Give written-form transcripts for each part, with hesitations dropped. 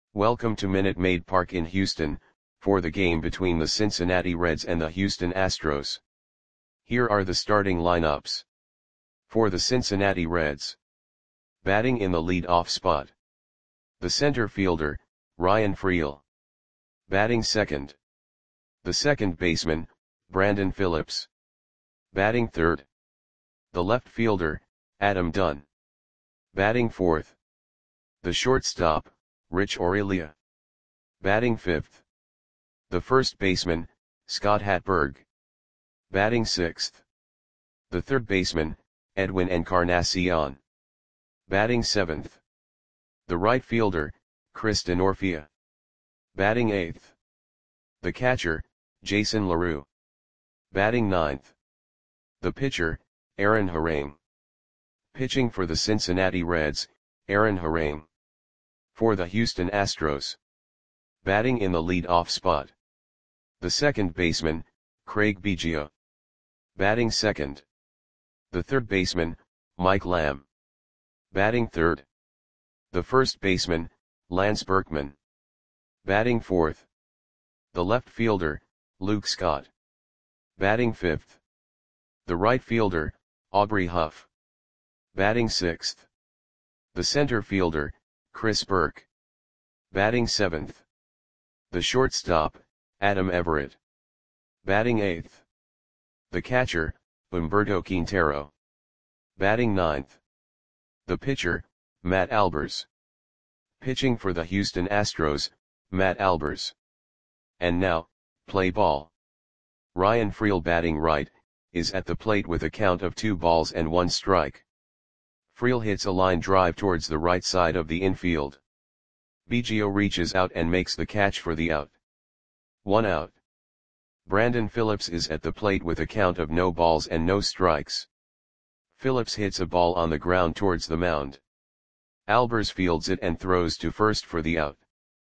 Welcome to Minute Maid Park in Houston, for the game between the Cincinnati Reds and the Houston Astros. Here are the starting lineups. For the Cincinnati Reds. Batting in the lead-off spot. The center fielder, Ryan Freel. Batting second. The second baseman, Brandon Phillips. Batting third. The left fielder, Adam Dunn. Batting fourth. The shortstop, Rich Aurelia. Batting fifth. The first baseman, Scott Hatteberg. Batting sixth. The third baseman, Edwin Encarnacion. Batting seventh. The right fielder, Chris Denorfia. Batting eighth. The catcher, Jason LaRue. Batting ninth. The pitcher, Aaron Harang. Pitching for the Cincinnati Reds, Aaron Harang. For the Houston Astros. Batting in the lead-off spot. The second baseman, Craig Biggio. Batting second. The third baseman, Mike Lamb. Batting third. The first baseman, Lance Berkman. Batting fourth. The left fielder, Luke Scott. Batting fifth. The right fielder, Aubrey Huff. Batting sixth. The center fielder, Chris Burke. Batting seventh. The shortstop, Adam Everett. Batting eighth. The catcher, Humberto Quintero. Batting ninth. The pitcher, Matt Albers. Pitching for the Houston Astros, Matt Albers. And now, play ball. Ryan Freel, batting right, is at the plate with a count of 2 balls and 1 strike. Freel hits a line drive towards the right side of the infield. Biggio reaches out and makes the catch for the out. 1 out. Brandon Phillips is at the plate with a count of no balls and no strikes. Phillips hits a ball on the ground towards the mound. Albers fields it and throws to first for the out.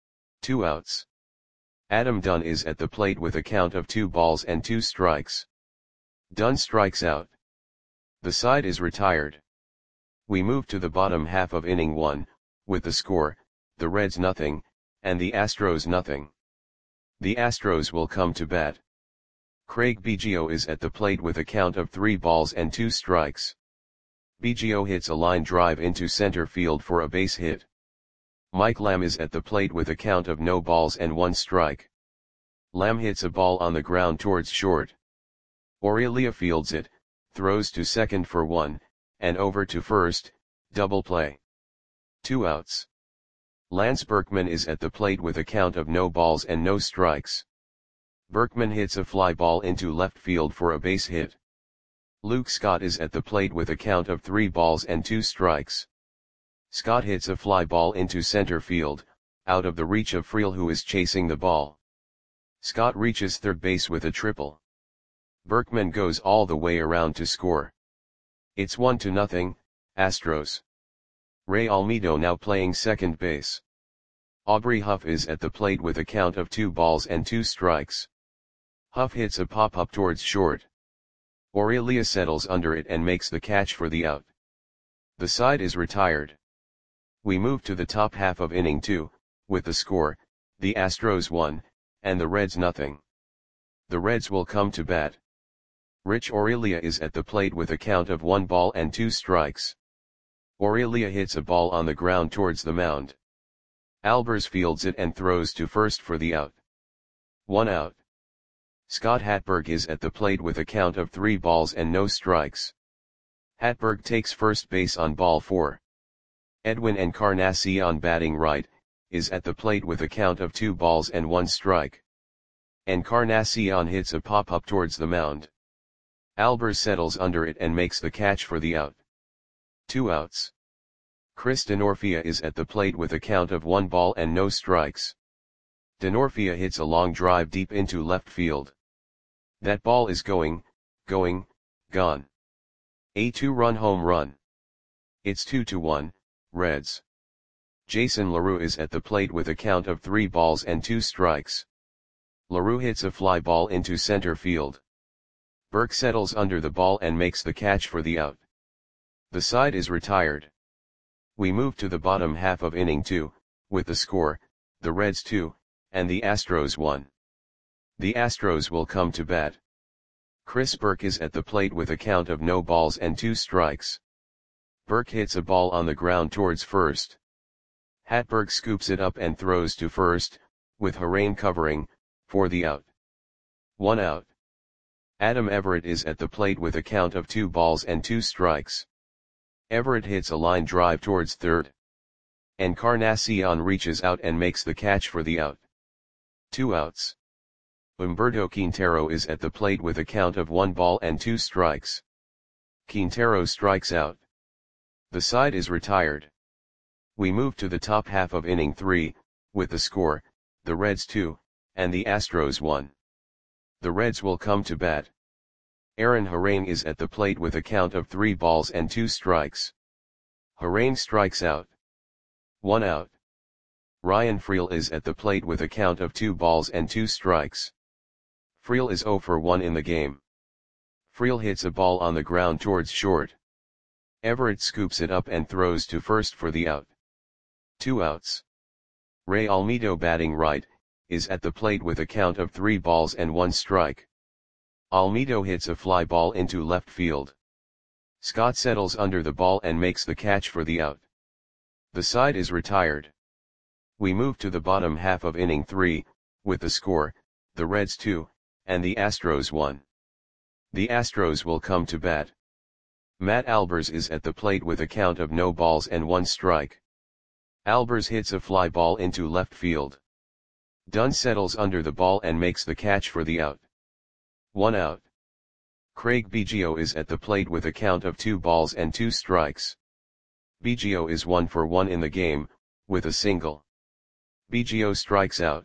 2 outs. Adam Dunn is at the plate with a count of 2 balls and 2 strikes. Dunn strikes out. The side is retired. We move to the bottom half of inning 1, with the score, the Reds nothing, and the Astros nothing. The Astros will come to bat. Craig Biggio is at the plate with a count of 3 balls and 2 strikes. Biggio hits a line drive into center field for a base hit. Mike Lamb is at the plate with a count of no balls and 1 strike. Lamb hits a ball on the ground towards short. Aurelia fields it, throws to second for 1, and over to first, double play. 2 outs. Lance Berkman is at the plate with a count of no balls and no strikes. Berkman hits a fly ball into left field for a base hit. Luke Scott is at the plate with a count of 3 balls and 2 strikes. Scott hits a fly ball into center field, out of the reach of Freel, who is chasing the ball. Scott reaches third base with a triple. Berkman goes all the way around to score. It's 1-0, Astros. Ray Almedo now playing second base. Aubrey Huff is at the plate with a count of 2 balls and 2 strikes. Huff hits a pop-up towards short. Aurelia settles under it and makes the catch for the out. The side is retired. We move to the top half of inning 2, with the score, the Astros 1, and the Reds nothing. The Reds will come to bat. Rich Aurelia is at the plate with a count of 1 ball and 2 strikes. Aurelia hits a ball on the ground towards the mound. Albers fields it and throws to first for the out. 1 out. Scott Hatteberg is at the plate with a count of 3 balls and no strikes. Hatteberg takes first base on ball 4. Edwin Encarnacion, batting right, is at the plate with a count of 2 balls and 1 strike. Encarnacion hits a pop-up towards the mound. Albers settles under it and makes the catch for the out. 2 outs. Chris Denorfia is at the plate with a count of 1 ball and no strikes. Denorfia hits a long drive deep into left field. That ball is gone. A 2-run home run. It's 2-1, Reds. Jason LaRue is at the plate with a count of 3 balls and 2 strikes. LaRue hits a fly ball into center field. Burke settles under the ball and makes the catch for the out. The side is retired. We move to the bottom half of inning 2, with the score, the Reds 2, and the Astros 1. The Astros will come to bat. Chris Burke is at the plate with a count of no balls and 2 strikes. Burke hits a ball on the ground towards first. Hatberg scoops it up and throws to first, with Harain covering, for the out. 1 out. Adam Everett is at the plate with a count of 2 balls and 2 strikes. Everett hits a line drive towards third. Encarnacion reaches out and makes the catch for the out. 2 outs. Humberto Quintero is at the plate with a count of 1 ball and 2 strikes. Quintero strikes out. The side is retired. We move to the top half of inning 3, with the score, the Reds 2, and the Astros 1. The Reds will come to bat. Aaron Harain is at the plate with a count of 3 balls and 2 strikes. Harain strikes out. 1 out. Ryan Freel is at the plate with a count of 2 balls and 2 strikes. Freel is 0 for 1 in the game. Freel hits a ball on the ground towards short. Everett scoops it up and throws to first for the out. 2 outs. Ray Almedo batting right, is at the plate with a count of 3 balls and 1 strike. Almedo hits a fly ball into left field. Scott settles under the ball and makes the catch for the out. The side is retired. We move to the bottom half of inning 3, with the score, the Reds 2, and the Astros 1. The Astros will come to bat. Matt Albers is at the plate with a count of no balls and 1 strike. Albers hits a fly ball into left field. Dunn settles under the ball and makes the catch for the out. 1 out. Craig Biggio is at the plate with a count of 2 balls and 2 strikes. Biggio is 1 for 1 in the game, with a single. Biggio strikes out.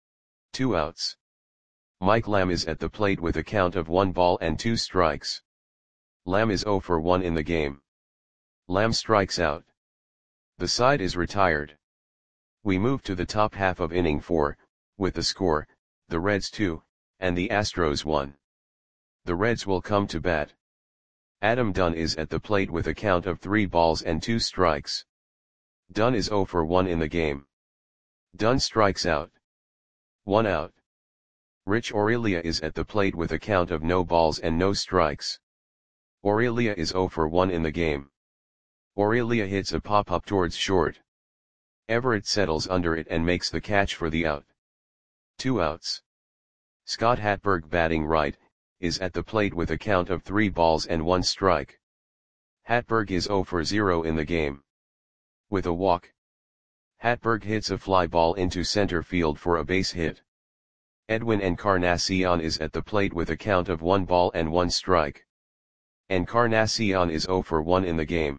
2 outs. Mike Lamb is at the plate with a count of 1 ball and 2 strikes. Lamb is 0 for 1 in the game. Lamb strikes out. The side is retired. We move to the top half of inning 4, with the score, the Reds 2, and the Astros 1. The Reds will come to bat. Adam Dunn is at the plate with a count of 3 balls and 2 strikes. Dunn is 0 for 1 in the game. Dunn strikes out. 1 out. Rich Aurelia is at the plate with a count of no balls and no strikes. Aurelia is 0 for 1 in the game. Aurelia hits a pop-up towards short. Everett settles under it and makes the catch for the out. 2 outs. Scott Hatberg batting right, is at the plate with a count of 3 balls and 1 strike. Hatberg is 0 for 0 in the game. With a walk. Hatberg hits a fly ball into center field for a base hit. Edwin Encarnacion is at the plate with a count of 1 ball and 1 strike. Encarnacion is 0 for 1 in the game.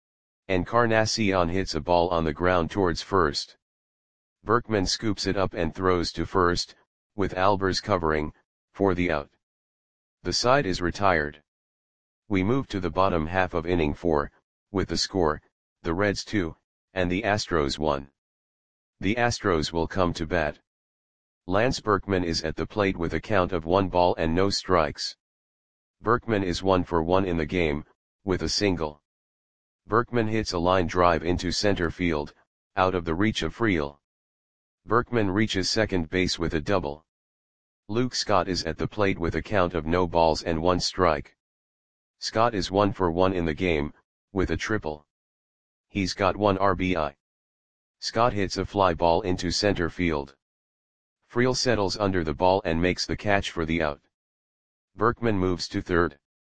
Encarnacion hits a ball on the ground towards first. Berkman scoops it up and throws to first, with Albers covering, for the out. The side is retired. We move to the bottom half of inning 4, with the score, the Reds 2, and the Astros 1. The Astros will come to bat. Lance Berkman is at the plate with a count of 1 ball and no strikes. Berkman is 1 for 1 in the game, with a single. Berkman hits a line drive into center field, out of the reach of Freel. Berkman reaches second base with a double. Luke Scott is at the plate with a count of no balls and 1 strike. Scott is 1 for 1 in the game, with a triple. He's got 1 RBI. Scott hits a fly ball into center field. Freel settles under the ball and makes the catch for the out. Berkman moves to third.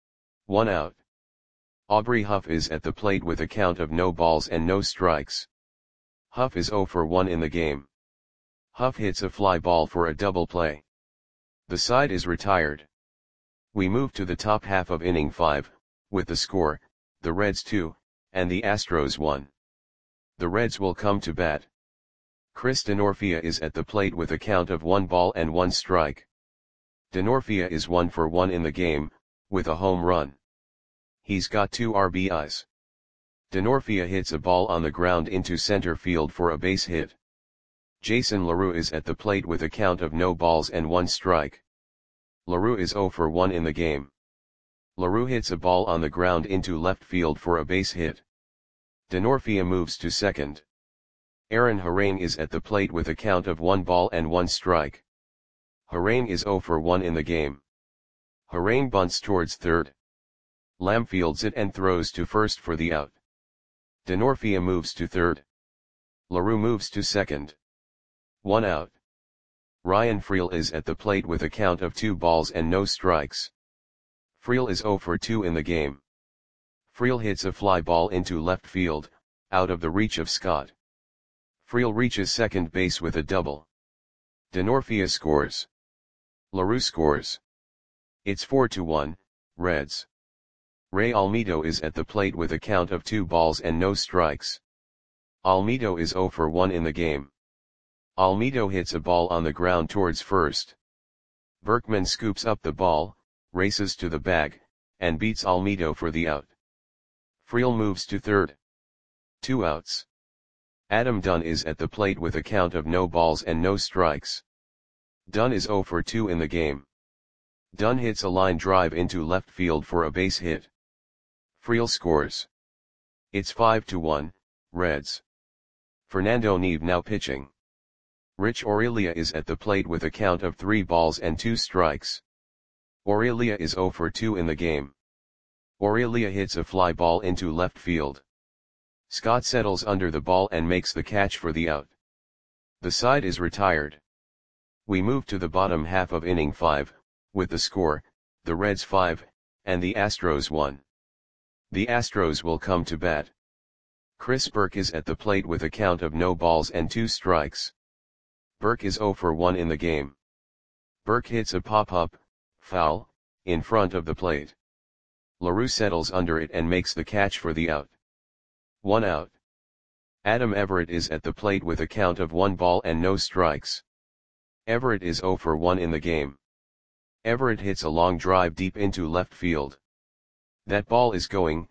1 out. Aubrey Huff is at the plate with a count of no balls and no strikes. Huff is 0 for 1 in the game. Huff hits a fly ball for a double play. The side is retired. We move to the top half of inning 5, with the score, the Reds 2, and the Astros 1. The Reds will come to bat. Chris Denorfia is at the plate with a count of 1 ball and 1 strike. Denorfia is 1 for 1 in the game, with a home run. He's got 2 RBIs. Denorfia hits a ball on the ground into center field for a base hit. Jason LaRue is at the plate with a count of no balls and 1 strike. LaRue is 0 for 1 in the game. LaRue hits a ball on the ground into left field for a base hit. Denorfia moves to second. Aaron Harane is at the plate with a count of 1 ball and 1 strike. Harane is 0 for 1 in the game. Harane bunts towards third. Lamb fields it and throws to first for the out. Denorfia moves to third. LaRue moves to second. 1 out. Ryan Freel is at the plate with a count of 2 balls and no strikes. Freel is 0 for 2 in the game. Freel hits a fly ball into left field, out of the reach of Scott. Freel reaches second base with a double. Denorfia scores. LaRue scores. It's 4-1, Reds. Ray Almedo is at the plate with a count of 2 balls and no strikes. Almedo is 0 for 1 in the game. Almedo hits a ball on the ground towards first. Berkman scoops up the ball, races to the bag, and beats Almedo for the out. Freel moves to third. 2 outs. Adam Dunn is at the plate with a count of no balls and no strikes. Dunn is 0 for 2 in the game. Dunn hits a line drive into left field for a base hit. Freel scores. It's 5-1, Reds. Fernando Neve now pitching. Rich Aurelia is at the plate with a count of 3 balls and 2 strikes. Aurelia is 0 for 2 in the game. Aurelia hits a fly ball into left field. Scott settles under the ball and makes the catch for the out. The side is retired. We move to the bottom half of inning 5, with the score, the Reds 5, and the Astros 1. The Astros will come to bat. Chris Burke is at the plate with a count of no balls and 2 strikes. Burke is 0 for 1 in the game. Burke hits a pop-up, foul, in front of the plate. LaRue settles under it and makes the catch for the out. 1 out. Adam Everett is at the plate with a count of 1 ball and no strikes. Everett is 0 for 1 in the game. Everett hits a long drive deep into left field. That ball is gone.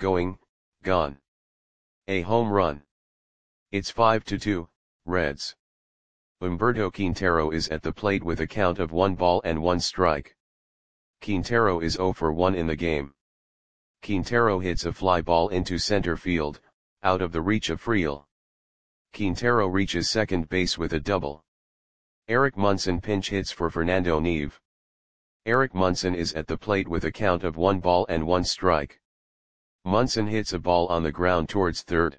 A home run. It's 5-2, Reds. Humberto Quintero is at the plate with a count of 1 ball and 1 strike. Quintero is 0 for 1 in the game. Quintero hits a fly ball into center field, out of the reach of Freel. Quintero reaches second base with a double. Eric Munson pinch hits for Fernando Neve. Eric Munson is at the plate with a count of 1 ball and 1 strike. Munson hits a ball on the ground towards third.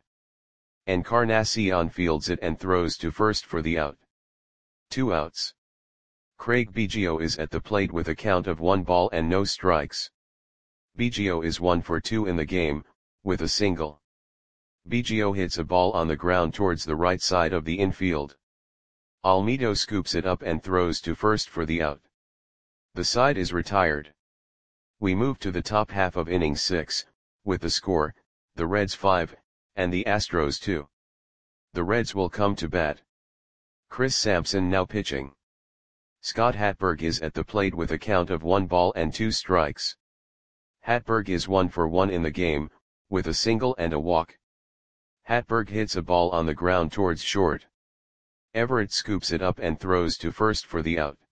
Encarnacion fields it and throws to first for the out. 2 outs. Craig Biggio is at the plate with a count of 1 ball and no strikes. Biggio is 1 for 2 in the game, with a single. Biggio hits a ball on the ground towards the right side of the infield. Almedo scoops it up and throws to first for the out. The side is retired. We move to the top half of inning 6, with the score, the Reds 5, and the Astros 2. The Reds will come to bat. Chris Sampson now pitching. Scott Hatberg is at the plate with a count of 1 ball and 2 strikes. Hatberg is 1 for 1 in the game, with a single and a walk. Hatberg hits a ball on the ground towards short. Everett scoops it up and throws to first for the out.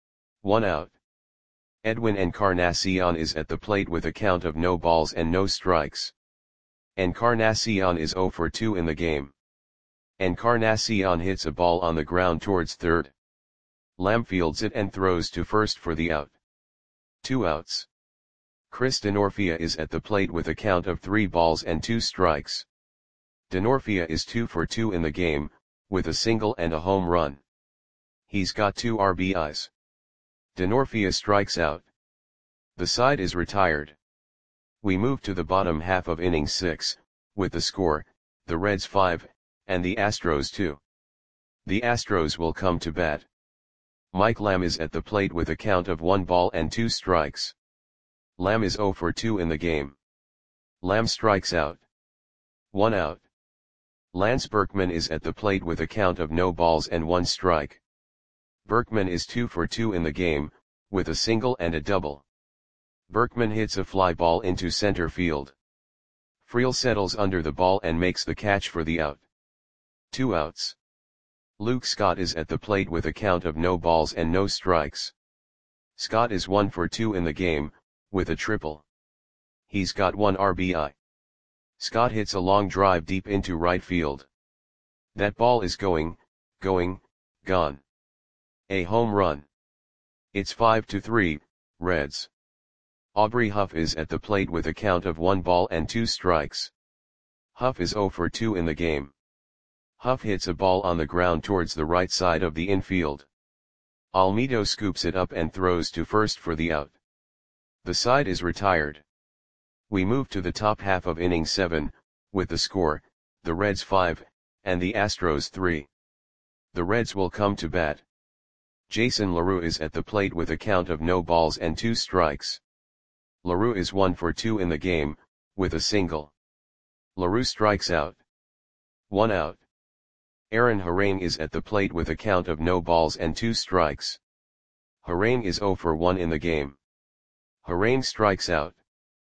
1 out. Edwin Encarnacion is at the plate with a count of no balls and no strikes. Encarnacion is 0 for 2 in the game. Encarnacion hits a ball on the ground towards third. Lamb fields it and throws to first for the out. 2 outs. Chris Denorfia is at the plate with a count of 3 balls and 2 strikes. Denorfia is 2 for 2 in the game, with a single and a home run. He's got 2 RBIs. Denorfia strikes out. The side is retired. We move to the bottom half of inning 6, with the score, the Reds 5, and the Astros 2. The Astros will come to bat. Mike Lamb is at the plate with a count of 1 ball and 2 strikes. Lamb is 0 for 2 in the game. Lamb strikes out. 1 out. Lance Berkman is at the plate with a count of no balls and 1 strike. Berkman is 2 for 2 in the game, with a single and a double. Berkman hits a fly ball into center field. Freel settles under the ball and makes the catch for the out. 2 outs. Luke Scott is at the plate with a count of no balls and no strikes. Scott is 1 for 2 in the game, with a triple. He's got 1 RBI. Scott hits a long drive deep into right field. That ball is going, gone. A home run. It's 5-3, Reds. Aubrey Huff is at the plate with a count of 1 ball and 2 strikes. Huff is 0 for 2 in the game. Huff hits a ball on the ground towards the right side of the infield. Almedo scoops it up and throws to first for the out. The side is retired. We move to the top half of inning 7, with the score, the Reds 5, and the Astros 3. The Reds will come to bat. Jason LaRue is at the plate with a count of no balls and 2 strikes. LaRue is 1 for 2 in the game, with a single. LaRue strikes out. 1 out. Aaron Harang is at the plate with a count of no balls and 2 strikes. Harang is 0 for 1 in the game. Harang strikes out.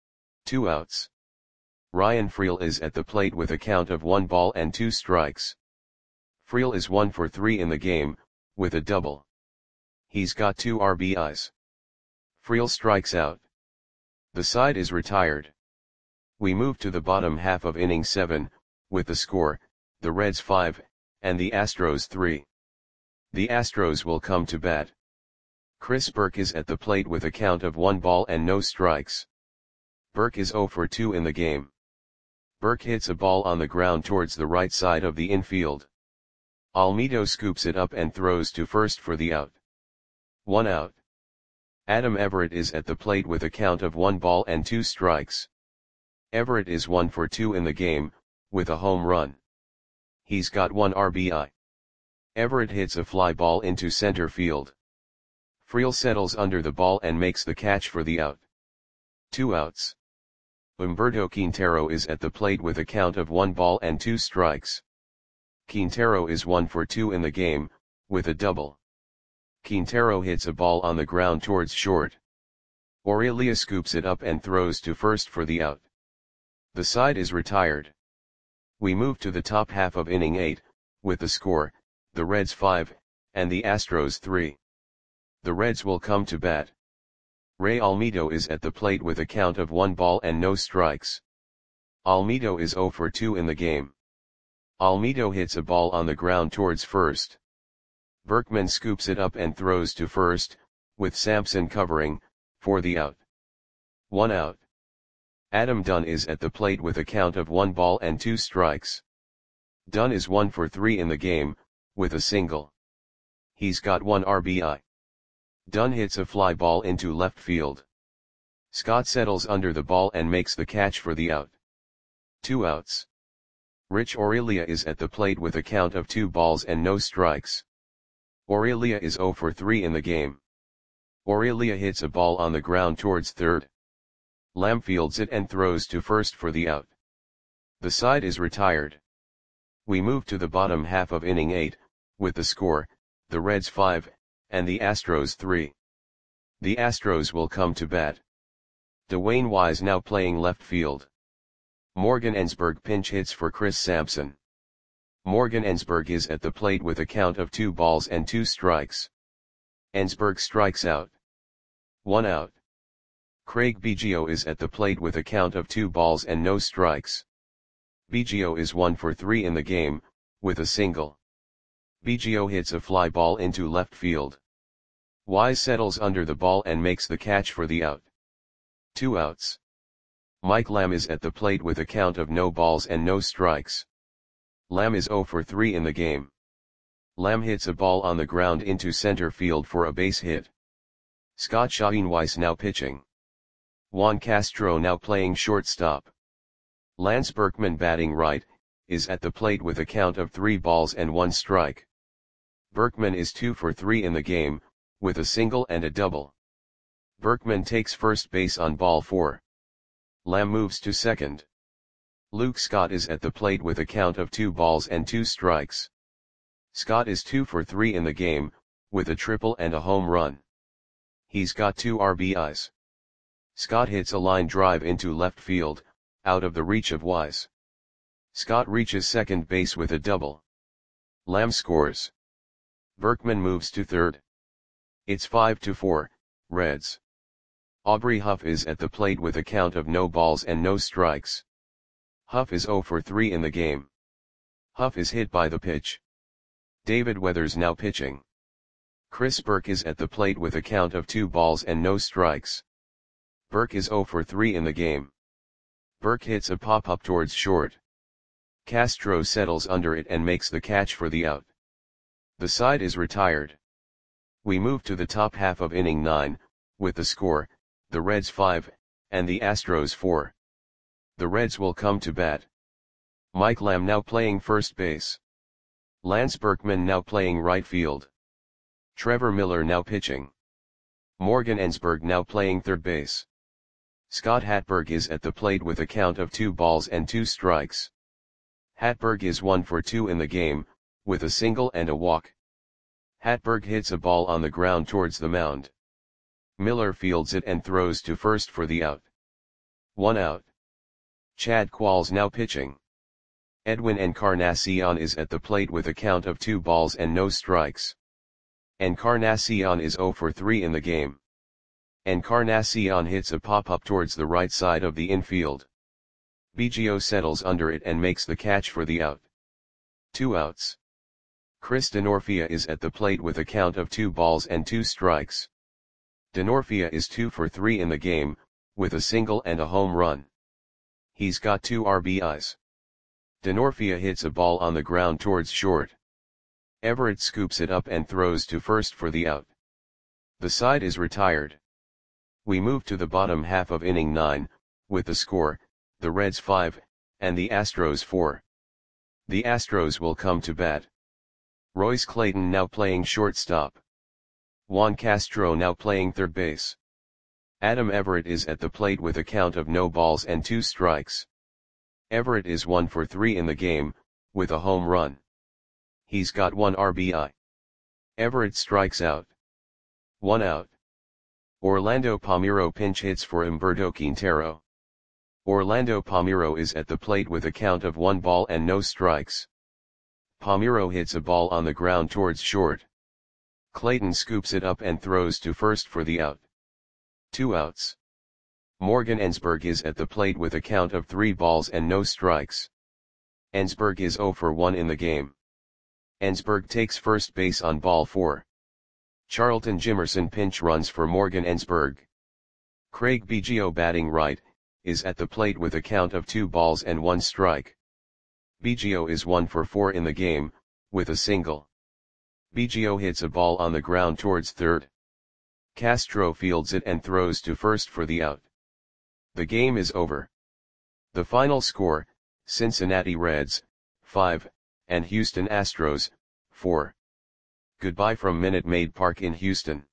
2 outs. Ryan Freel is at the plate with a count of 1 ball and 2 strikes. Freel is 1 for 3 in the game, with a double. He's got 2 RBIs. Freel strikes out. The side is retired. We move to the bottom half of inning 7, with the score, the Reds 5, and the Astros 3. The Astros will come to bat. Chris Burke is at the plate with a count of 1 ball and no strikes. Burke is 0 for 2 in the game. Burke hits a ball on the ground towards the right side of the infield. Almedo scoops it up and throws to first for the out. 1 out. Adam Everett is at the plate with a count of 1 ball and 2 strikes. Everett is 1 for 2 in the game, with a home run. He's got 1 RBI. Everett hits a fly ball into center field. Freel settles under the ball and makes the catch for the out. 2 outs. Humberto Quintero is at the plate with a count of 1 ball and 2 strikes. Quintero is 1 for 2 in the game, with a double. Quintero hits a ball on the ground towards short. Aurelia scoops it up and throws to first for the out. The side is retired. We move to the top half of inning 8, with the score, the Reds 5, and the Astros 3. The Reds will come to bat. Ray Almedo is at the plate with a count of 1 ball and no strikes. Almedo is 0 for 2 in the game. Almedo hits a ball on the ground towards first. Berkman scoops it up and throws to first, with Sampson covering, for the out. 1 out. Adam Dunn is at the plate with a count of 1 ball and 2 strikes. Dunn is 1 for 3 in the game, with a single. He's got 1 RBI. Dunn hits a fly ball into left field. Scott settles under the ball and makes the catch for the out. 2 outs. Rich Aurelia is at the plate with a count of 2 balls and no strikes. Aurelia is 0 for 3 in the game. Aurelia hits a ball on the ground towards third. Lamb fields it and throws to first for the out. The side is retired. We move to the bottom half of inning 8, with the score, the Reds 5, and the Astros 3. The Astros will come to bat. Dwayne Wise now playing left field. Morgan Ensberg pinch hits for Chris Sampson. Morgan Ensberg is at the plate with a count of 2 balls and 2 strikes. Ensberg strikes out. 1 out. Craig Biggio is at the plate with a count of 2 balls and no strikes. Biggio is 1 for 3 in the game, with a single. Biggio hits a fly ball into left field. Wise settles under the ball and makes the catch for the out. 2 outs. Mike Lamb is at the plate with a count of no balls and no strikes. Lamb is 0 for 3 in the game. Lamb hits a ball on the ground into center field for a base hit. Scott Schoenweiss now pitching. Juan Castro now playing shortstop. Lance Berkman batting right, is at the plate with a count of 3 balls and 1 strike. Berkman is 2 for 3 in the game, with a single and a double. Berkman takes first base on ball 4. Lamb moves to second. Luke Scott is at the plate with a count of 2 balls and 2 strikes. Scott is 2 for 3 in the game, with a triple and a home run. He's got 2 RBIs. Scott hits a line drive into left field, out of the reach of Wise. Scott reaches second base with a double. Lamb scores. Berkman moves to third. It's 5-4, Reds. Aubrey Huff is at the plate with a count of no balls and no strikes. Huff is 0 for 3 in the game. Huff is hit by the pitch. David Weathers now pitching. Chris Burke is at the plate with a count of 2 balls and no strikes. Burke is 0 for 3 in the game. Burke hits a pop-up towards short. Castro settles under it and makes the catch for the out. The side is retired. We move to the top half of inning 9, with the score, the Reds 5, and the Astros 4. The Reds will come to bat. Mike Lamb now playing first base. Lance Berkman now playing right field. Trevor Miller now pitching. Morgan Ensberg now playing third base. Scott Hatberg is at the plate with a count of 2 balls and 2 strikes. Hatberg is 1 for 2 in the game, with a single and a walk. Hatberg hits a ball on the ground towards the mound. Miller fields it and throws to first for the out. 1 out. Chad Qualls now pitching. Edwin Encarnacion is at the plate with a count of 2 balls and no strikes. Encarnacion is 0 for 3 in the game. Encarnacion hits a pop-up towards the right side of the infield. Biggio settles under it and makes the catch for the out. 2 outs. Chris Denorfia is at the plate with a count of 2 balls and 2 strikes. Denorfia is 2 for 3 in the game, with a single and a home run. He's got 2 RBIs. Denorfia hits a ball on the ground towards short. Everett scoops it up and throws to first for the out. The side is retired. We move to the bottom half of inning 9, with the score, the Reds 5, and the Astros 4. The Astros will come to bat. Royce Clayton now playing shortstop. Juan Castro now playing third base. Adam Everett is at the plate with a count of no balls and 2 strikes. Everett is 1 for 3 in the game, with a home run. He's got 1 RBI. Everett strikes out. 1 out. Orlando Palmeiro pinch hits for Humberto Quintero. Orlando Palmeiro is at the plate with a count of 1 ball and no strikes. Palmeiro hits a ball on the ground towards short. Clayton scoops it up and throws to first for the out. 2 outs. Morgan Ensberg is at the plate with a count of 3 balls and no strikes. Ensberg is 0 for 1 in the game. Ensberg takes first base on ball 4. Charlton Jimerson pinch runs for Morgan Ensberg. Craig Biggio batting right, is at the plate with a count of 2 balls and 1 strike. Biggio is 1 for 4 in the game, with a single. Biggio hits a ball on the ground towards third. Castro fields it and throws to first for the out. The game is over. The final score, Cincinnati Reds, 5, and Houston Astros, 4. Goodbye from Minute Maid Park in Houston.